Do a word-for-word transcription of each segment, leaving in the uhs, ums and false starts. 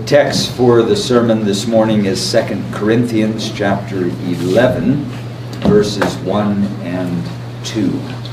text for the sermon this morning is Second Corinthians chapter eleven, verses one and two.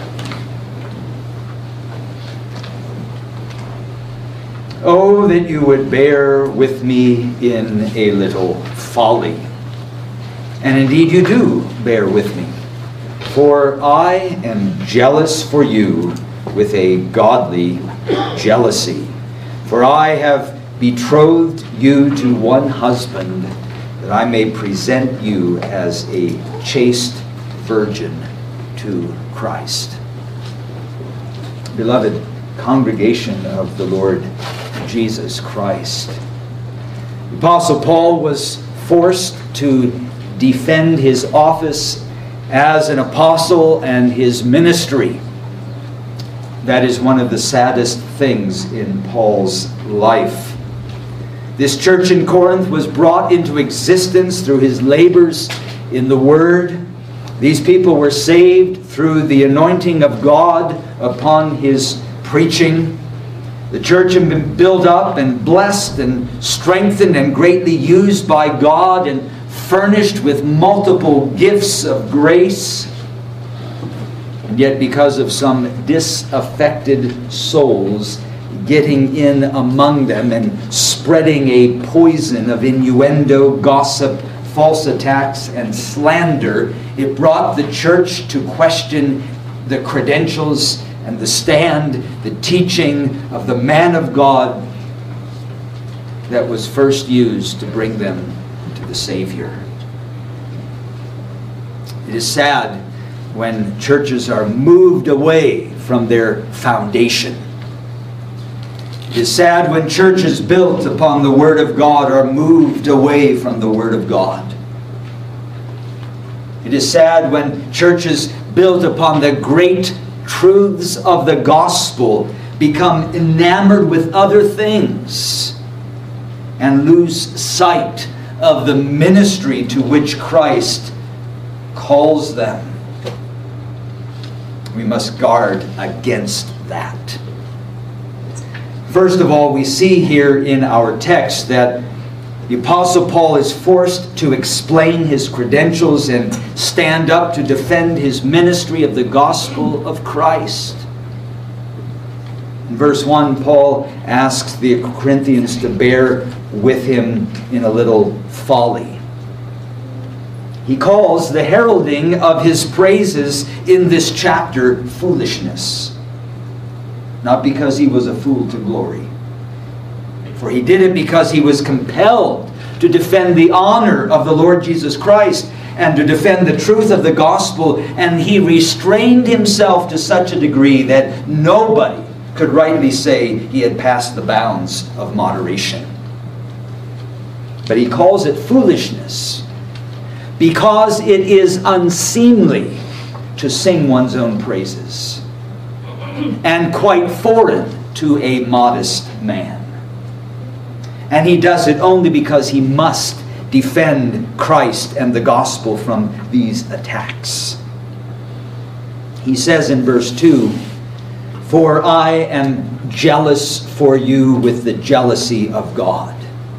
Oh, that you would bear with me in a little folly. And indeed you do bear with me. For I am jealous for you with a godly jealousy. For I have betrothed you to one husband, that I may present you as a chaste virgin to Christ. Beloved congregation of the Lord Jesus Christ, the Apostle Paul was forced to defend his office as an apostle and his ministry. That is one of the saddest things in Paul's life. This church in Corinth was brought into existence through his labors in the Word. These people were saved through the anointing of God upon his preaching. The church had been built up and blessed and strengthened and greatly used by God and furnished with multiple gifts of grace. And yet, because of some disaffected souls getting in among them and spreading a poison of innuendo, gossip, false attacks, and slander, it brought the church to question the credentials and the stand, the teaching of the man of God that was first used to bring them to the Savior. It is sad when churches are moved away from their foundation. It is sad when churches built upon the Word of God are moved away from the Word of God. It is sad when churches built upon the great truths of the gospel become enamored with other things and lose sight of the ministry to which Christ calls them. We must guard against that. First of all, we see here in our text that the Apostle Paul is forced to explain his credentials and stand up to defend his ministry of the gospel of Christ. In verse one, Paul asks the Corinthians to bear with him in a little folly. He calls the heralding of his praises in this chapter foolishness. Not because he was a fool to glory. For he did it because he was compelled to defend the honor of the Lord Jesus Christ and to defend the truth of the gospel. And he restrained himself to such a degree that nobody could rightly say he had passed the bounds of moderation. But he calls it foolishness because it is unseemly to sing one's own praises, and quite foreign to a modest man. And he does it only because he must defend Christ and the gospel from these attacks. He says in verse two, "For I am jealous for you with the jealousy of God."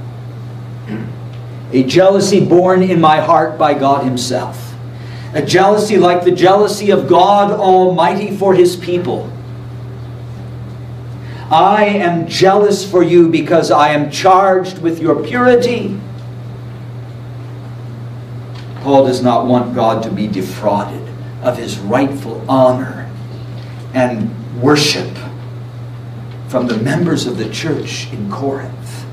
A jealousy born in my heart by God himself. A jealousy like the jealousy of God Almighty for his people. I am jealous for you because I am charged with your purity. Paul does not want God to be defrauded of his rightful honor and worship from the members of the church in Corinth.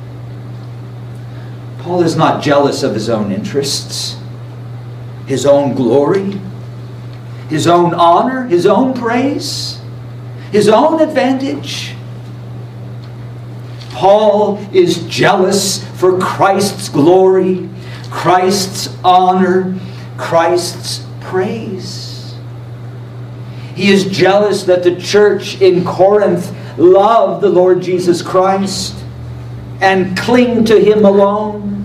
Paul is not jealous of his own interests, his own glory, his own honor, his own praise, his own advantage. Paul is jealous for Christ's glory, Christ's honor, Christ's praise. He is jealous that the church in Corinth love the Lord Jesus Christ and cling to him alone.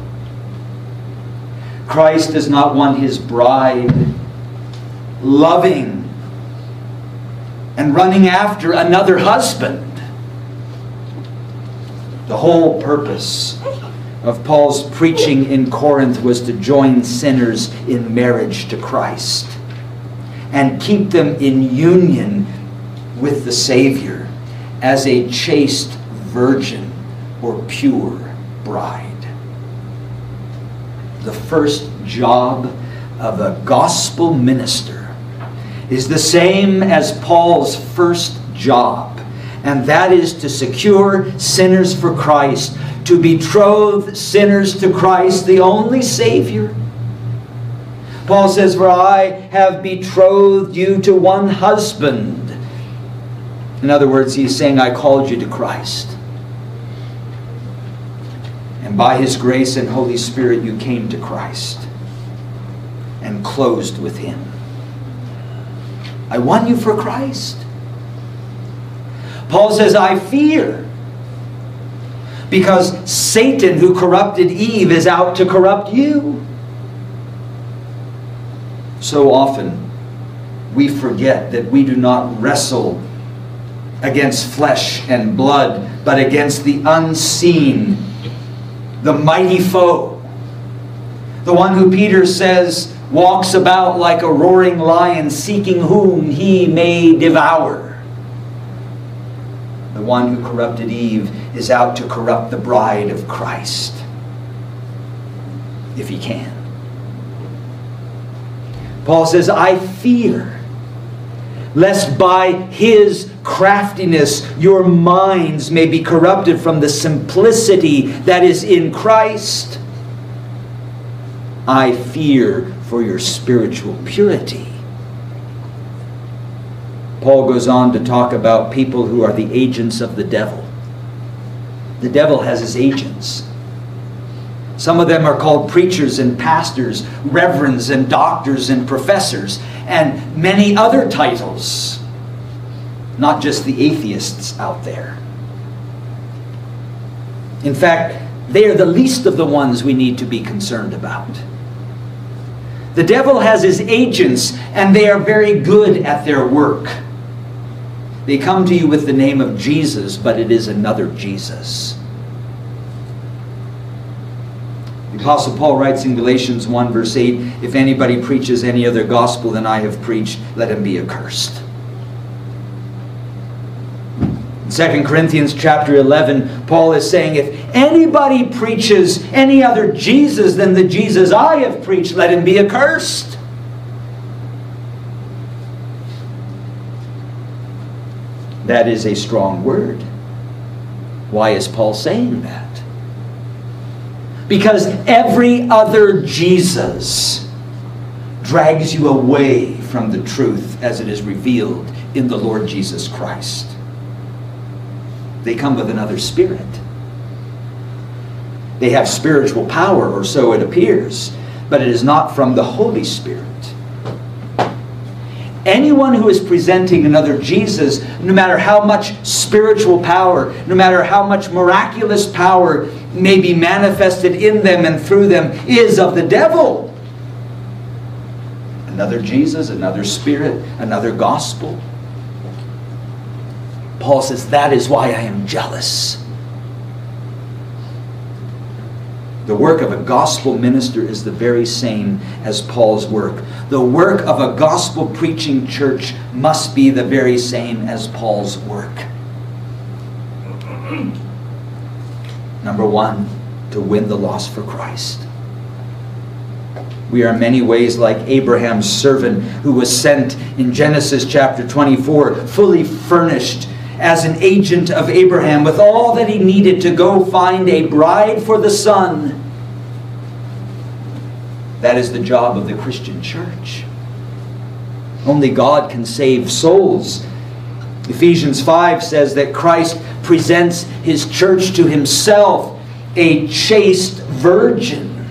Christ does not want his bride loving and running after another husband. The whole purpose of Paul's preaching in Corinth was to join sinners in marriage to Christ and keep them in union with the Savior as a chaste virgin or pure bride. The first job of a gospel minister is the same as Paul's first job, and that is to secure sinners for Christ, to betroth sinners to Christ, the only Savior. Paul says, "For I have betrothed you to one husband." In other words, he's saying, I called you to Christ. And by His grace and Holy Spirit, you came to Christ and closed with Him. I won you for Christ. Paul says, I fear, because Satan, who corrupted Eve, is out to corrupt you. So often we forget that we do not wrestle against flesh and blood, but against the unseen, the mighty foe, the one who Peter says walks about like a roaring lion, seeking whom he may devour. The one who corrupted Eve is out to corrupt the bride of Christ, if he can. Paul says, I fear, lest by his craftiness your minds may be corrupted from the simplicity that is in Christ. I fear for your spiritual purity. Paul goes on to talk about people who are the agents of the devil. The devil has his agents. Some of them are called preachers and pastors, reverends and doctors and professors, and many other titles. Not just the atheists out there. In fact, they are the least of the ones we need to be concerned about. The devil has his agents, and they are very good at their work. They come to you with the name of Jesus, but it is another Jesus. The Apostle Paul writes in Galatians one verse eight, if anybody preaches any other gospel than I have preached, let him be accursed. In Second Corinthians chapter eleven, Paul is saying, if anybody preaches any other Jesus than the Jesus I have preached, let him be accursed. That is a strong word. Why is Paul saying that? Because every other Jesus drags you away from the truth as it is revealed in the Lord Jesus Christ. They come with another spirit. They have spiritual power, or so it appears, but it is not from the Holy Spirit. Anyone who is presenting another Jesus, no matter how much spiritual power, no matter how much miraculous power may be manifested in them and through them, is of the devil. Another Jesus, another spirit, another gospel. Paul says, that is why I am jealous. The work of a gospel minister is the very same as Paul's work. The work of a gospel preaching church must be the very same as Paul's work. Number one, to win the lost for Christ. We are in many ways like Abraham's servant who was sent in Genesis chapter twenty-four, fully furnished as an agent of Abraham with all that he needed to go find a bride for the son. That is the job of the Christian church. Only God can save souls. Ephesians five says that Christ presents His church to Himself, a chaste virgin.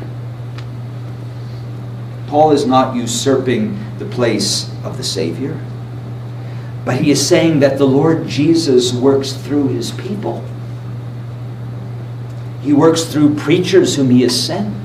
Paul is not usurping the place of the Savior, but he is saying that the Lord Jesus works through His people. He works through preachers whom He has sent.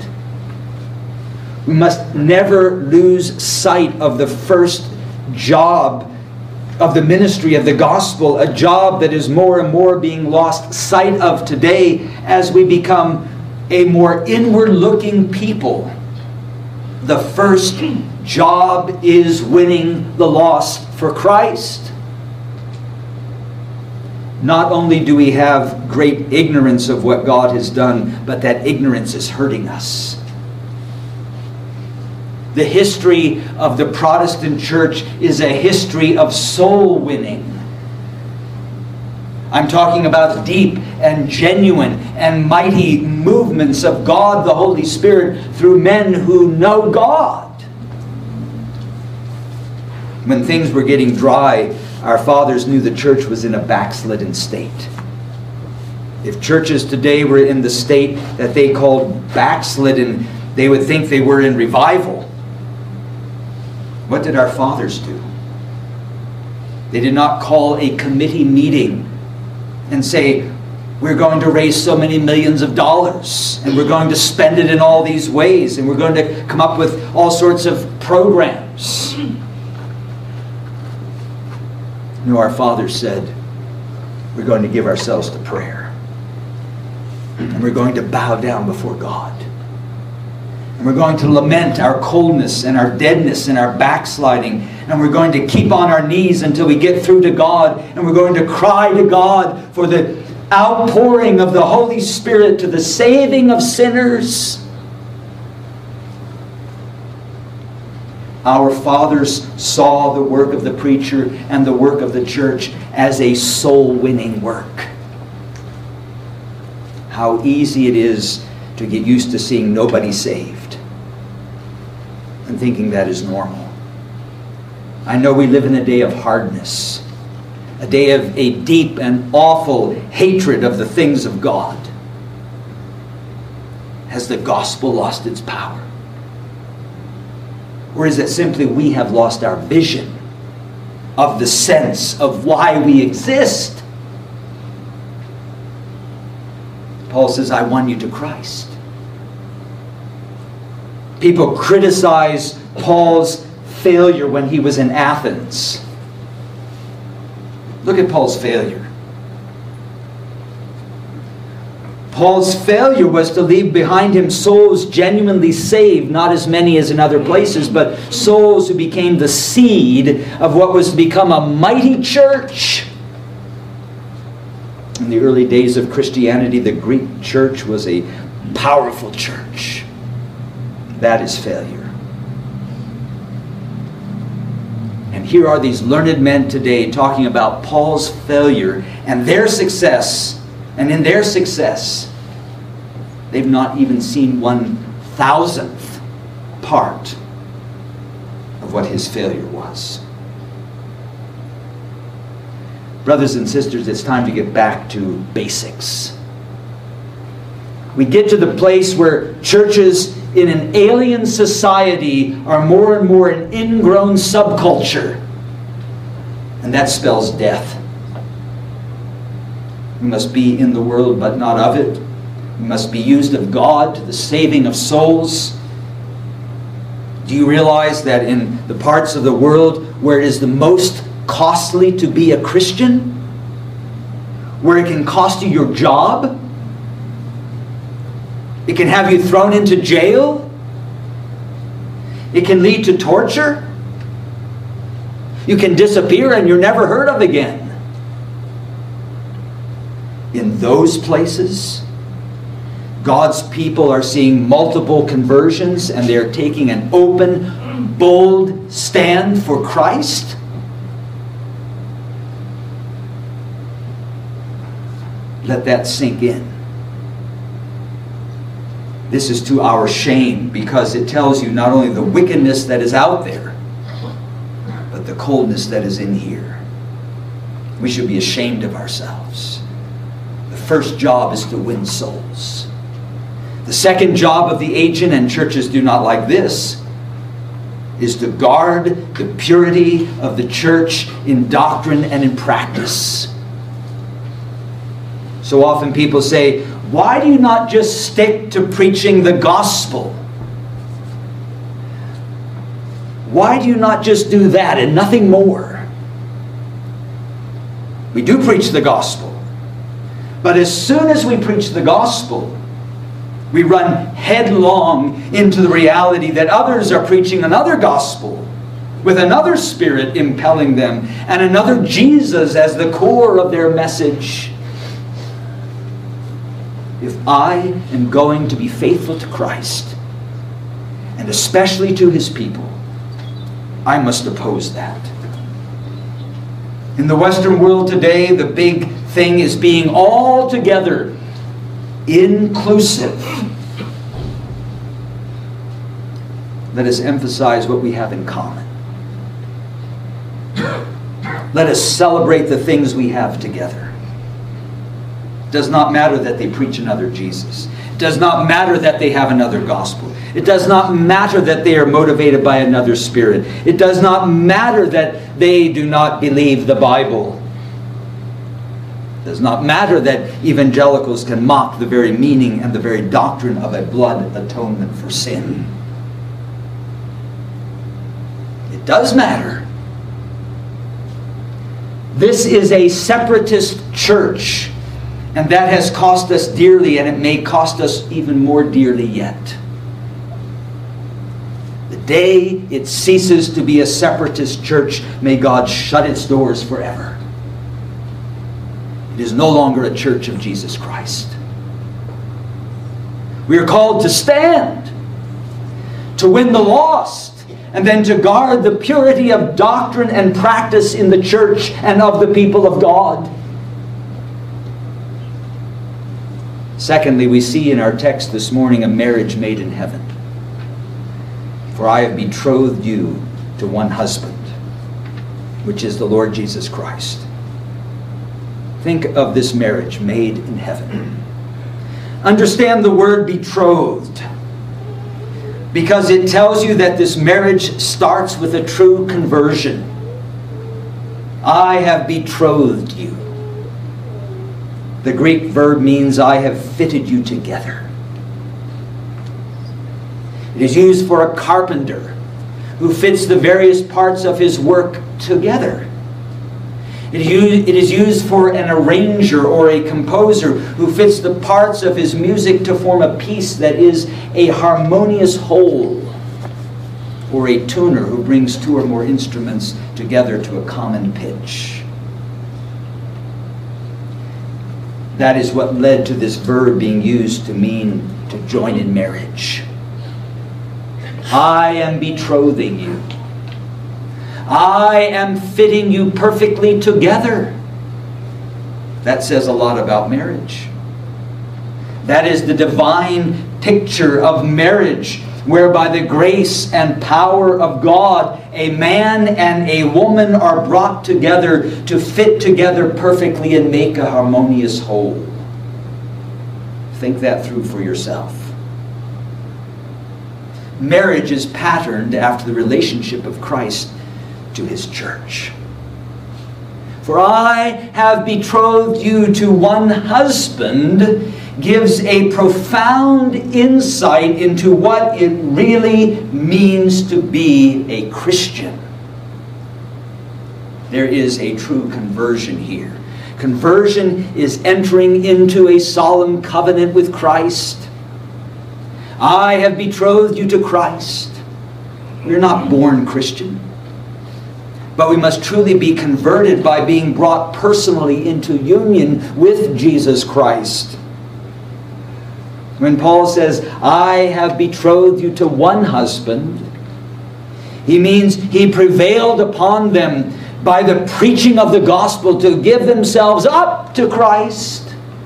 We must never lose sight of the first job of the ministry of the gospel, a job that is more and more being lost sight of today as we become a more inward-looking people. The first job is winning the lost for Christ. Not only do we have great ignorance of what God has done, but that ignorance is hurting us. The history of the Protestant church is a history of soul winning. I'm talking about deep and genuine and mighty movements of God the Holy Spirit through men who know God. When things were getting dry, our fathers knew the church was in a backslidden state. If churches today were in the state that they called backslidden, they would think they were in revival. What did our fathers do? They did not call a committee meeting and say, we're going to raise so many millions of dollars, and we're going to spend it in all these ways, and we're going to come up with all sorts of programs. No, our fathers said, we're going to give ourselves to prayer. And we're going to bow down before God. And we're going to lament our coldness and our deadness and our backsliding. And we're going to keep on our knees until we get through to God. And we're going to cry to God for the outpouring of the Holy Spirit to the saving of sinners. Our fathers saw the work of the preacher and the work of the church as a soul-winning work. How easy it is to get used to seeing nobody saved and thinking that is normal. I know we live in a day of hardness, a day of a deep and awful hatred of the things of God. Has the gospel lost its power? Or is it simply we have lost our vision of the sense of why we exist? Paul says, I won you to Christ. People criticize Paul's failure when he was in Athens. Look at Paul's failure. Paul's failure was to leave behind him souls genuinely saved, not as many as in other places, but souls who became the seed of what was to become a mighty church. In the early days of Christianity, the Greek church was a powerful church. That is failure. And here are these learned men today talking about Paul's failure and their success. And in their success, they've not even seen one thousandth part of what his failure was. Brothers and sisters, it's time to get back to basics. We get to the place where churches in an alien society are more and more an ingrown subculture. And that spells death. We must be in the world, but not of it. We must be used of God to the saving of souls. Do you realize that in the parts of the world where it is the most costly to be a Christian, where it can cost you your job, it can have you thrown into jail, it can lead to torture, you can disappear and you're never heard of again. In those places, God's people are seeing multiple conversions and they're taking an open, bold stand for Christ. Let that sink in. This is to our shame, because it tells you not only the wickedness that is out there, but the coldness that is in here. We should be ashamed of ourselves. The first job is to win souls. The second job of the agent, and churches do not like this, is to guard the purity of the church in doctrine and in practice. So often people say, why do you not just stick to preaching the gospel? Why do you not just do that and nothing more? We do preach the gospel. But as soon as we preach the gospel, we run headlong into the reality that others are preaching another gospel with another spirit impelling them and another Jesus as the core of their message. If I am going to be faithful to Christ, and especially to His people, I must oppose that. In the Western world today, the big thing is being altogether inclusive. Let us emphasize what we have in common. Let us celebrate the things we have together. It does not matter that they preach another Jesus. It does not matter that they have another gospel. It does not matter that they are motivated by another spirit. It does not matter that they do not believe the Bible. It does not matter that evangelicals can mock the very meaning and the very doctrine of a blood atonement for sin. It does matter. This is a separatist church, and that has cost us dearly, and it may cost us even more dearly yet. The day it ceases to be a separatist church, may God shut its doors forever. It is no longer a church of Jesus Christ. We are called to stand, to win the lost, and then to guard the purity of doctrine and practice in the church and of the people of God. Secondly, we see in our text this morning a marriage made in heaven. For I have betrothed you to one husband, which is the Lord Jesus Christ. Think of this marriage made in heaven. Understand the word betrothed, because it tells you that this marriage starts with a true conversion. I have betrothed you. The Greek verb means I have fitted you together. It is used for a carpenter who fits the various parts of his work together. It is used, it is used for an arranger or a composer who fits the parts of his music to form a piece that is a harmonious whole, or a tuner who brings two or more instruments together to a common pitch. That is what led to this verb being used to mean to join in marriage. I am betrothing you. I am fitting you perfectly together. That says a lot about marriage. That is the divine picture of marriage, whereby the grace and power of God, a man and a woman are brought together to fit together perfectly and make a harmonious whole. Think that through for yourself. Marriage is patterned after the relationship of Christ to His church. For I have betrothed you to one husband gives a profound insight into what it really means to be a Christian. There is a true conversion here. Conversion is entering into a solemn covenant with Christ. I have betrothed you to Christ. We are not born Christian, but we must truly be converted by being brought personally into union with Jesus Christ. When Paul says, I have betrothed you to one husband, he means he prevailed upon them by the preaching of the gospel to give themselves up to Christ.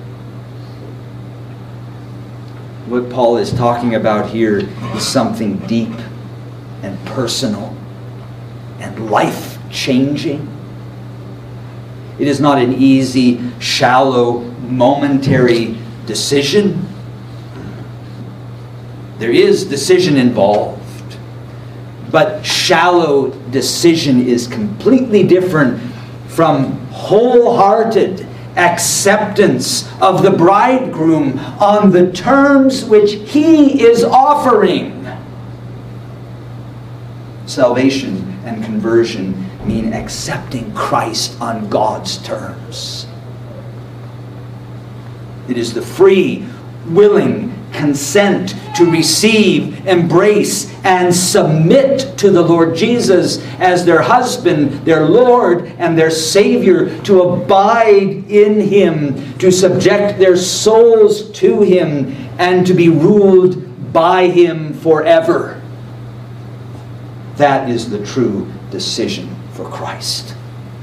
What Paul is talking about here is something deep and personal and life-changing. It is not an easy, shallow, momentary decision. There is decision involved, but shallow decision is completely different from wholehearted acceptance of the bridegroom on the terms which he is offering. Salvation and conversion mean accepting Christ on God's terms. It is the free, willing consent to receive, embrace, and submit to the Lord Jesus as their husband, their Lord, and their Savior, to abide in Him, to subject their souls to Him, and to be ruled by Him forever. That is the true decision for Christ.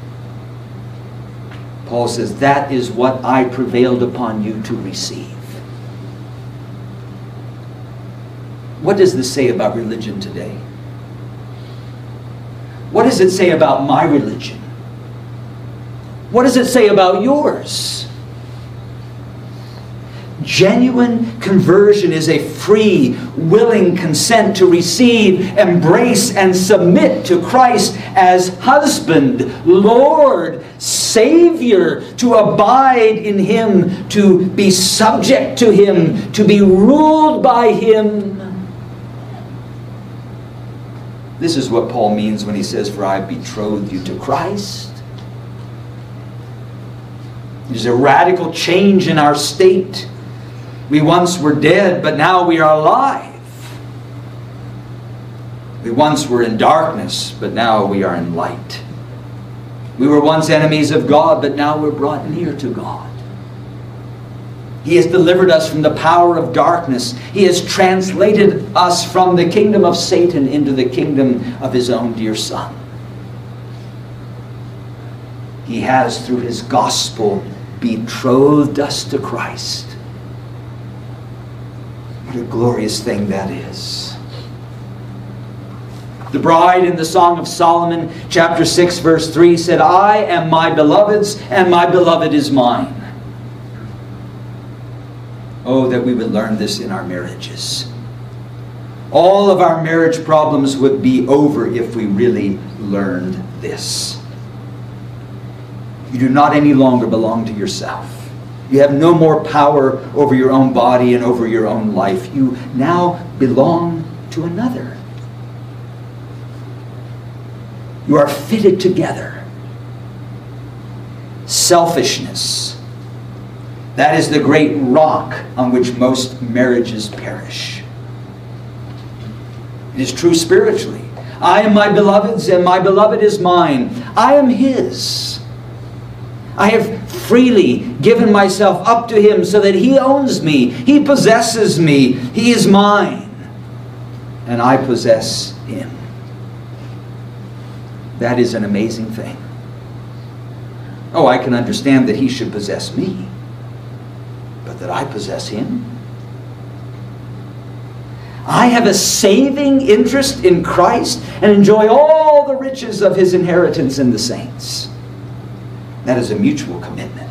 Paul says, that is what I prevailed upon you to receive. What does this say about religion today? What does it say about my religion? What does it say about yours? Genuine conversion is a free, willing consent to receive, embrace, and submit to Christ as husband, Lord, Savior, to abide in Him, to be subject to Him, to be ruled by Him. This is what Paul means when he says, for I have betrothed you to Christ. It is a radical change in our state. We once were dead, but now we are alive. We once were in darkness, but now we are in light. We were once enemies of God, but now we're brought near to God. He has delivered us from the power of darkness. He has translated us from the kingdom of Satan into the kingdom of His own dear Son. He has, through His gospel, betrothed us to Christ. What a glorious thing that is. The bride in the Song of Solomon, chapter six, verse three, said, I am my beloved's, and my beloved is mine. Oh, that we would learn this in our marriages. All of our marriage problems would be over if we really learned this. You do not any longer belong to yourself. You have no more power over your own body and over your own life. You now belong to another. You are fitted together. Selfishness. That is the great rock on which most marriages perish. It is true spiritually. I am my beloved's, and my beloved is mine. I am His. I have freely given myself up to Him so that He owns me. He possesses me. He is mine. And I possess Him. That is an amazing thing. Oh, I can understand that He should possess me. But that I possess Him? I have a saving interest in Christ and enjoy all the riches of His inheritance in the saints. That is a mutual commitment.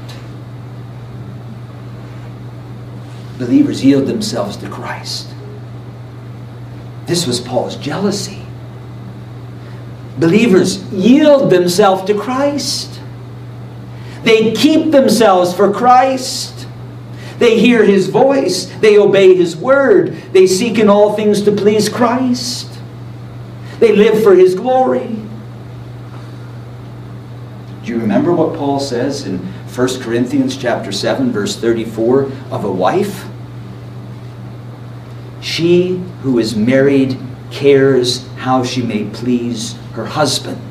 Believers yield themselves to Christ. This was Paul's jealousy. Believers yield themselves to Christ. They keep themselves for Christ. They hear His voice. They obey His word. They seek in all things to please Christ. They live for His glory. Do you remember what Paul says in First Corinthians chapter seven, verse thirty-four of a wife? She who is married cares how she may please her husband.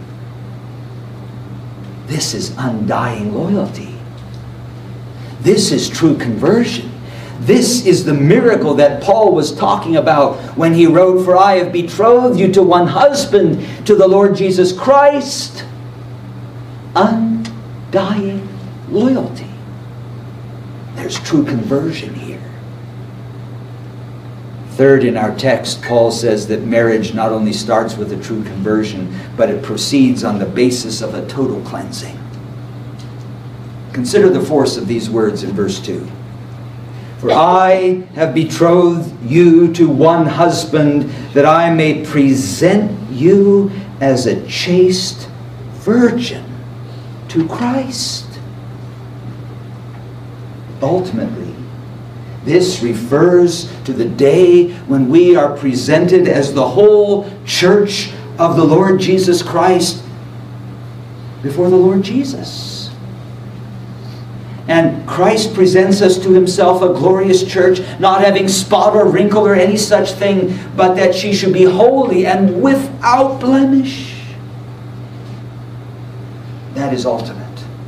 This is undying loyalty. This is true conversion. This is the miracle that Paul was talking about when he wrote, for I have betrothed you to one husband, to the Lord Jesus Christ. Undying loyalty. There's true conversion here. Third, in our text, Paul says that marriage not only starts with a true conversion, but it proceeds on the basis of a total cleansing. Consider the force of these words in verse two. For I have betrothed you to one husband, that I may present you as a chaste virgin to Christ. Ultimately, this refers to the day when we are presented as the whole church of the Lord Jesus Christ before the Lord Jesus. And Christ presents us to himself a glorious church, not having spot or wrinkle or any such thing, but that she should be holy and without blemish. That is ultimate.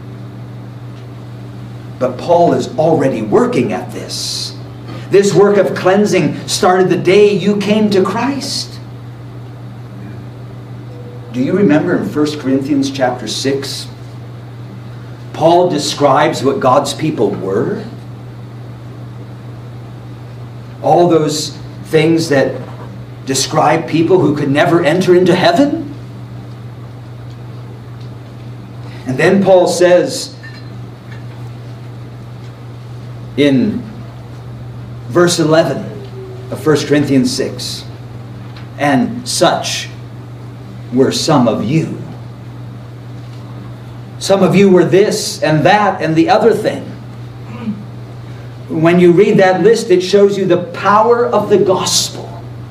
But Paul is already working at this. This work of cleansing started the day you came to Christ. Do you remember in First Corinthians chapter six, Paul describes what God's people were? All those things that describe people who could never enter into heaven? And then Paul says in verse eleven of First Corinthians six, and such were some of you. Some of you were this and that and the other thing. When you read that list, it shows you the power of the gospel.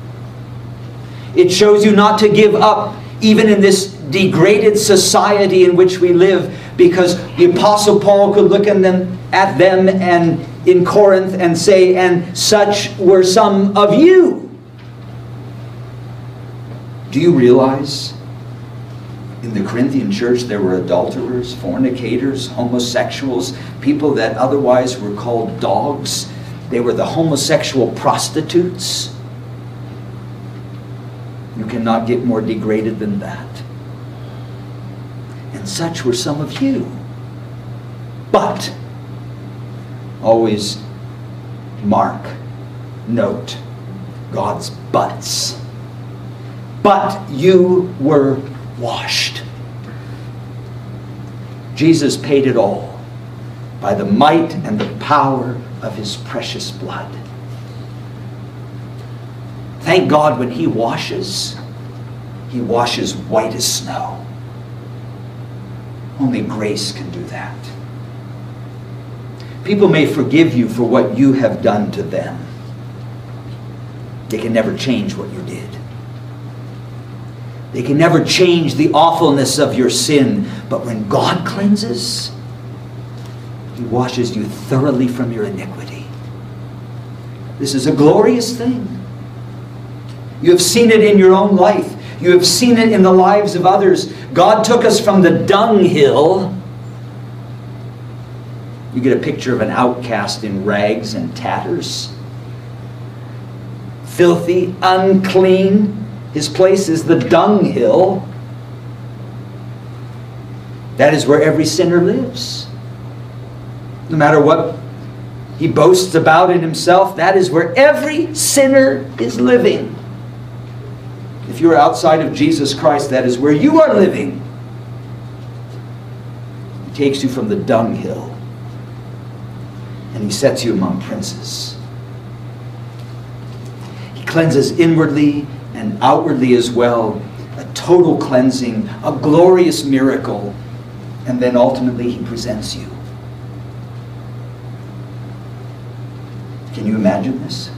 It shows you not to give up even in this degraded society in which we live, because the Apostle Paul could look at them, at them and in Corinth and say, and such were some of you. Do you realize in the Corinthian church there were adulterers, fornicators, homosexuals, people that otherwise were called dogs? They were the homosexual prostitutes. You cannot get more degraded than that. And such were some of you. But, always mark, note God's buts. But you were washed. Jesus paid it all by the might and the power of his precious blood. Thank God when he washes, he washes white as snow. Only grace can do that. People may forgive you for what you have done to them. They can never change what you did. They can never change the awfulness of your sin. But when God cleanses, he washes you thoroughly from your iniquity. This is a glorious thing. You have seen it in your own life. You have seen it in the lives of others. God took us from the dunghill. You get a picture of an outcast in rags and tatters. Filthy, unclean. His place is the dunghill. That is where every sinner lives. No matter what he boasts about in himself, that is where every sinner is living. If you are outside of Jesus Christ, that is where you are living. He takes you from the dunghill and he sets you among princes. He cleanses inwardly and outwardly as well. A total cleansing, a glorious miracle. And then ultimately he presents you. Can you imagine this?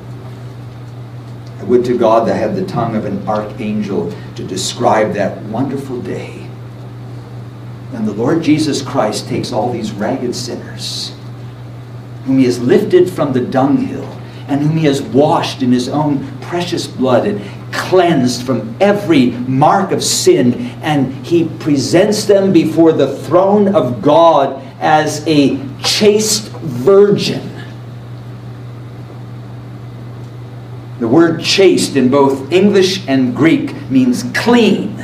I would to God that I had the tongue of an archangel to describe that wonderful day when the Lord Jesus Christ takes all these ragged sinners whom he has lifted from the dunghill and whom he has washed in his own precious blood and cleansed from every mark of sin, and he presents them before the throne of God as a chaste virgin. The word chaste in both English and Greek means clean.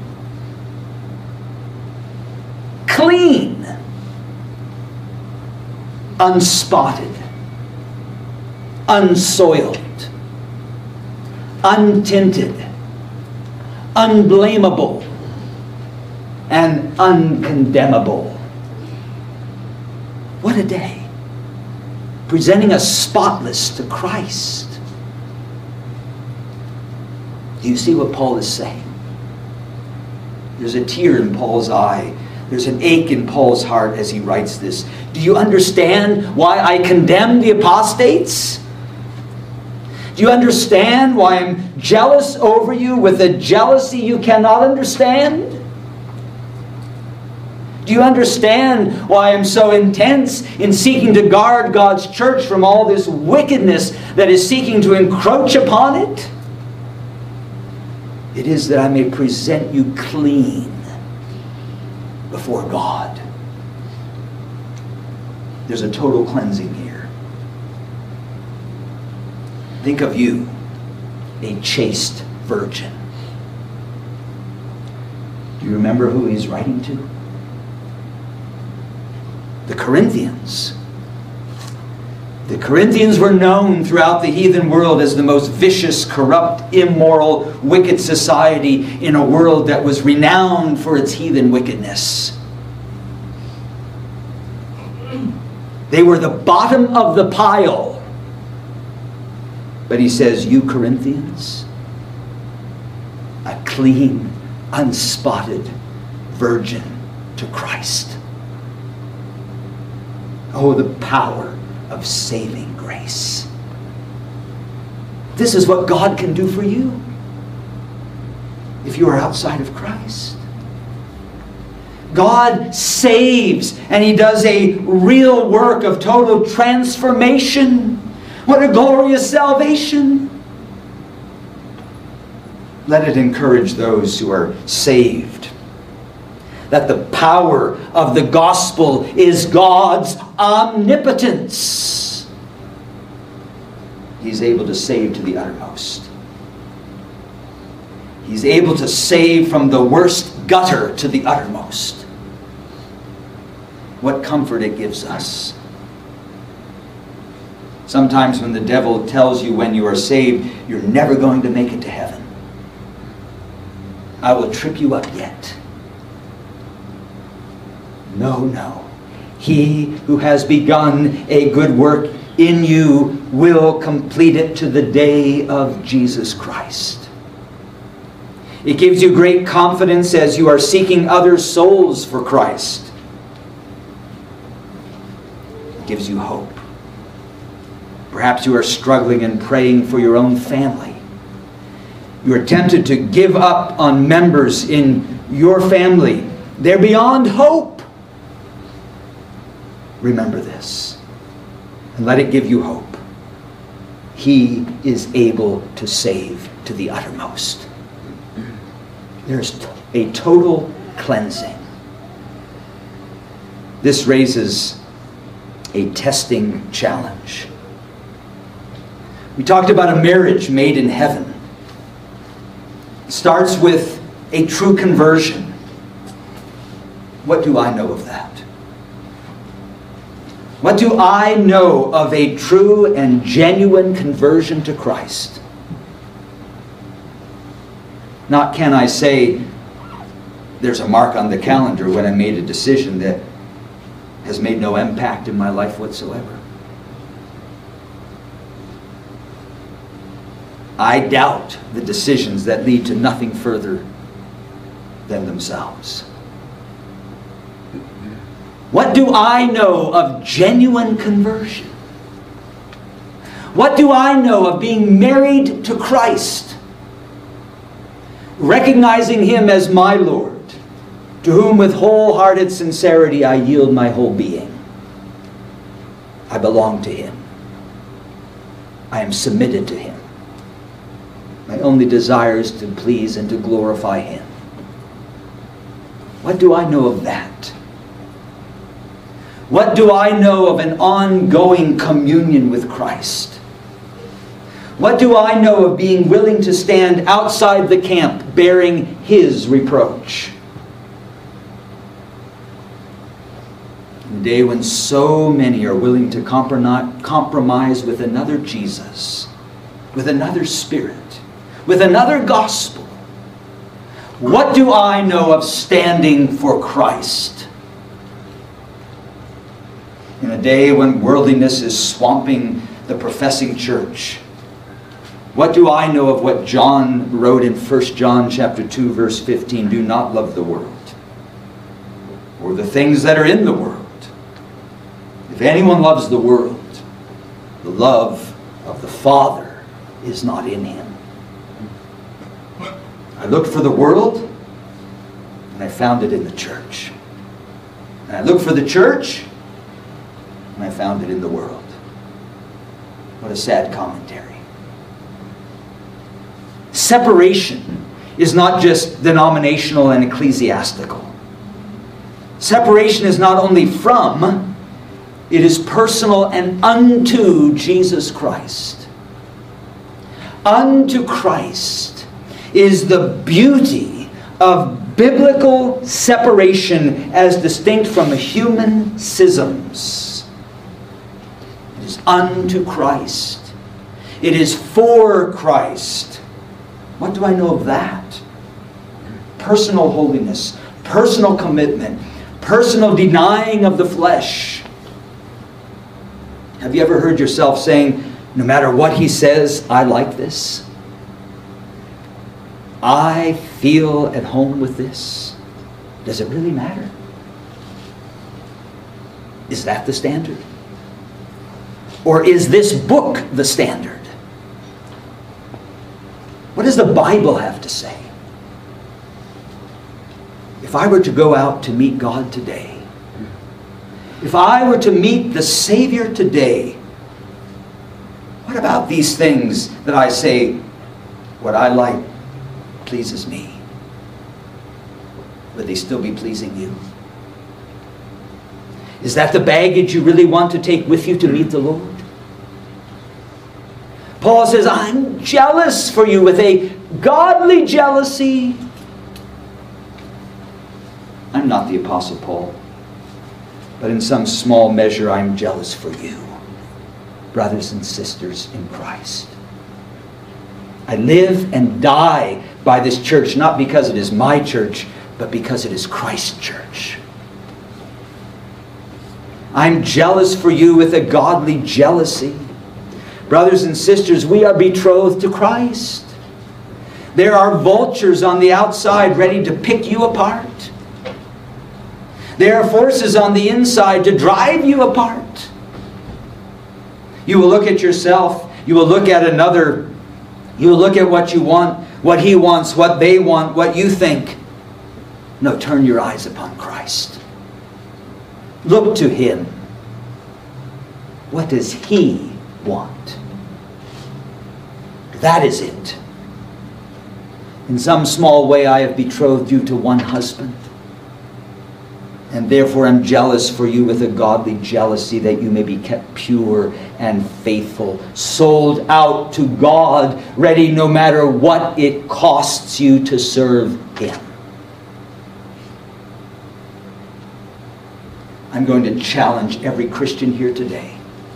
Clean. Unspotted. Unsoiled. Untinted. Unblameable. And uncondemnable. What a day. Presenting us spotless to Christ. Do you see what Paul is saying? There's a tear in Paul's eye. There's an ache in Paul's heart as he writes this. Do you understand why I condemn the apostates? Do you understand why I'm jealous over you with a jealousy you cannot understand? Do you understand why I'm so intense in seeking to guard God's church from all this wickedness that is seeking to encroach upon it? It is that I may present you clean before God. There's a total cleansing here. Think of you, a chaste virgin. Do you remember who he's writing to? The Corinthians. The Corinthians were known throughout the heathen world as the most vicious, corrupt, immoral, wicked society in a world that was renowned for its heathen wickedness. They were the bottom of the pile. But he says, you Corinthians, a clean, unspotted virgin to Christ. Oh, the power of saving grace. This is what God can do for you if you are outside of Christ. God saves, and He does a real work of total transformation. What a glorious salvation! Let it encourage those who are saved that the power of the gospel is God's omnipotence. He's able to save to the uttermost. He's able to save from the worst gutter to the uttermost. What comfort it gives us. Sometimes when the devil tells you when you are saved, you're never going to make it to heaven. I will trip you up yet. No, no. He who has begun a good work in you will complete it to the day of Jesus Christ. It gives you great confidence as you are seeking other souls for Christ. It gives you hope. Perhaps you are struggling and praying for your own family. You are tempted to give up on members in your family. They're beyond hope. Remember this, and let it give you hope. He is able to save to the uttermost. There's a total cleansing. This raises a testing challenge. We talked about a marriage made in heaven. It starts with a true conversion. What do I know of that? What do I know of a true and genuine conversion to Christ? Not can I say there's a mark on the calendar when I made a decision that has made no impact in my life whatsoever. I doubt the decisions that lead to nothing further than themselves. What do I know of genuine conversion? What do I know of being married to Christ? Recognizing Him as my Lord, to whom with wholehearted sincerity I yield my whole being. I belong to Him. I am submitted to Him. My only desire is to please and to glorify Him. What do I know of that? What do I know of an ongoing communion with Christ? What do I know of being willing to stand outside the camp bearing His reproach? In a day when so many are willing to compromise with another Jesus, with another Spirit, with another gospel, what do I know of standing for Christ? In a day when worldliness is swamping the professing church, what do I know of what John wrote in First John chapter two, verse fifteen? Do not love the world, or the things that are in the world. If anyone loves the world, the love of the Father is not in him. I looked for the world, and I found it in the church. And I looked for the church, and I found it in the world. What a sad commentary. Separation is not just denominational and ecclesiastical. Separation is not only from, it is personal and unto Jesus Christ. Unto Christ is the beauty of biblical separation as distinct from human schisms. It is unto Christ. It is for Christ. What do I know of that? Personal holiness, personal commitment, personal denying of the flesh. Have you ever heard yourself saying, no matter what he says, I like this? I feel at home with this? Does it really matter? Is that the standard? Or is this book the standard? What does the Bible have to say? If I were to go out to meet God today, if I were to meet the Savior today, what about these things that I say, what I like pleases me? Would they still be pleasing you? Is that the baggage you really want to take with you to meet the Lord? Paul says, I'm jealous for you with a godly jealousy. I'm not the Apostle Paul, but in some small measure I'm jealous for you, brothers and sisters in Christ. I live and die by this church, not because it is my church, but because it is Christ's church. I'm jealous for you with a godly jealousy. Brothers and sisters, we are betrothed to Christ. There are vultures on the outside ready to pick you apart. There are forces on the inside to drive you apart. You will look at yourself. You will look at another. You will look at what you want, what he wants, what they want, what you think. No, turn your eyes upon Christ. Look to him. What does he want? That is it. In some small way I have betrothed you to one husband. And therefore I'm jealous for you with a godly jealousy, that you may be kept pure and faithful, sold out to God, ready no matter what it costs you to serve him. I'm going to challenge every Christian here today.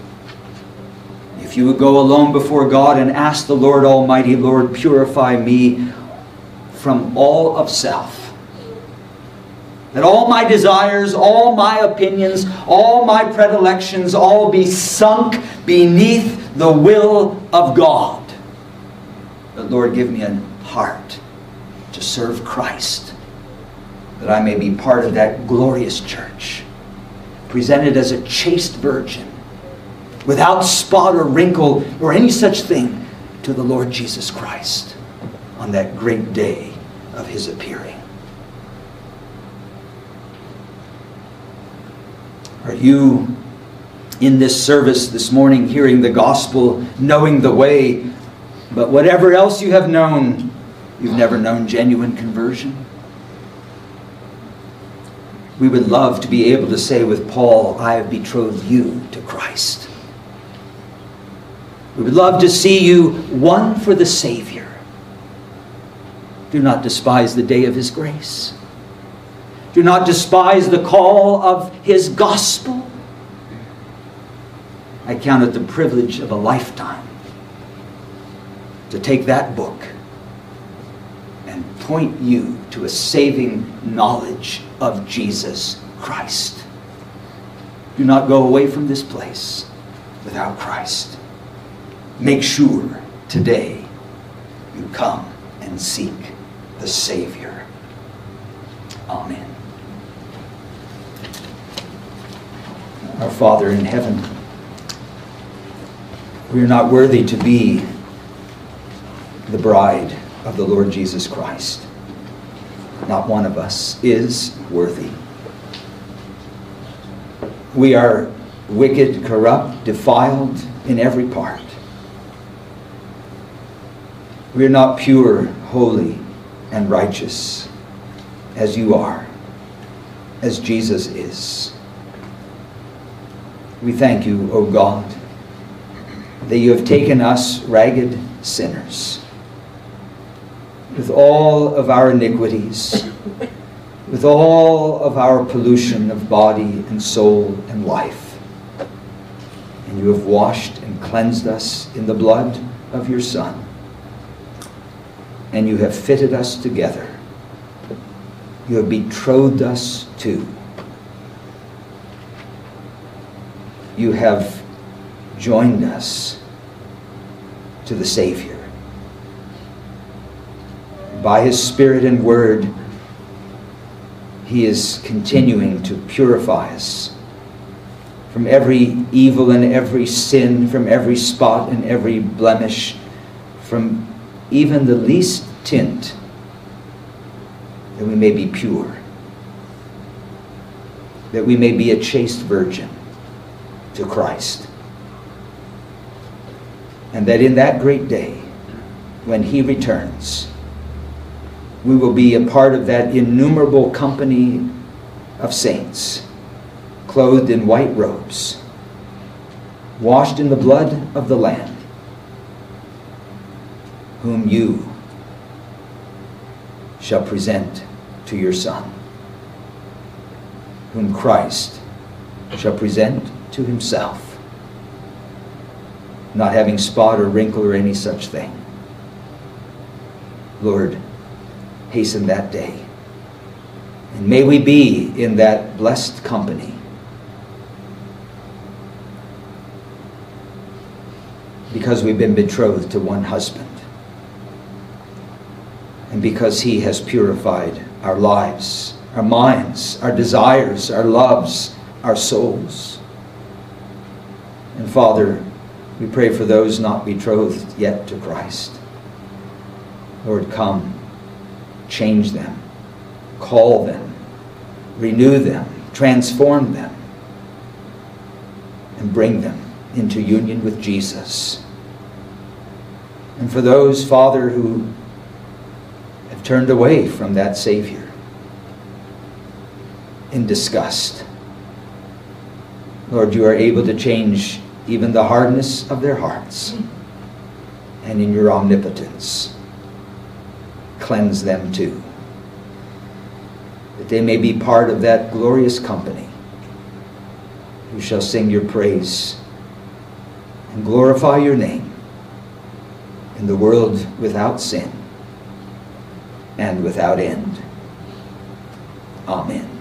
If you would go alone before God and ask the Lord Almighty, Lord, purify me from all of self. That all my desires, all my opinions, all my predilections, all be sunk beneath the will of God. But Lord, give me a heart to serve Christ, that I may be part of that glorious church, presented as a chaste virgin, without spot or wrinkle or any such thing, to the Lord Jesus Christ on that great day of his appearing. Are you in this service this morning hearing the gospel, knowing the way, but whatever else you have known, you've never known genuine conversion? We would love to be able to say with Paul, I have betrothed you to Christ. We would love to see you won for the Savior. Do not despise the day of his grace. Do not despise the call of his gospel. I count it the privilege of a lifetime to take that book and point you to a saving knowledge of Jesus Christ. Do not go away from this place without Christ. Make sure today you come and seek the Savior. Amen. Our Father in heaven, we are not worthy to be the bride of the Lord Jesus Christ. Not one of us is worthy. We are wicked, corrupt, defiled in every part. We are not pure, holy, and righteous as you are, as Jesus is. We thank you, O God, that you have taken us, ragged sinners, with all of our iniquities, with all of our pollution of body and soul and life. And you have washed and cleansed us in the blood of your Son. And you have fitted us together. You have betrothed us to. You have joined us to the Savior. By his Spirit and Word, he is continuing to purify us from every evil and every sin, from every spot and every blemish, from even the least tint, that we may be pure, that we may be a chaste virgin to Christ. And that in that great day, when he returns, we will be a part of that innumerable company of saints, clothed in white robes, washed in the blood of the Lamb, whom you shall present to your Son, whom Christ shall present to himself, not having spot or wrinkle or any such thing. Lord, hasten that day. And may we be in that blessed company, because we've been betrothed to one husband, and because he has purified our lives, our minds, our desires, our loves, our souls. And Father, we pray for those not betrothed yet to Christ. Lord, come. Change them, call them, renew them, transform them, and bring them into union with Jesus. And for those, Father, who have turned away from that Savior in disgust, Lord, you are able to change even the hardness of their hearts, and in your omnipotence, cleanse them too, that they may be part of that glorious company who shall sing your praise and glorify your name in the world without sin and without end. Amen.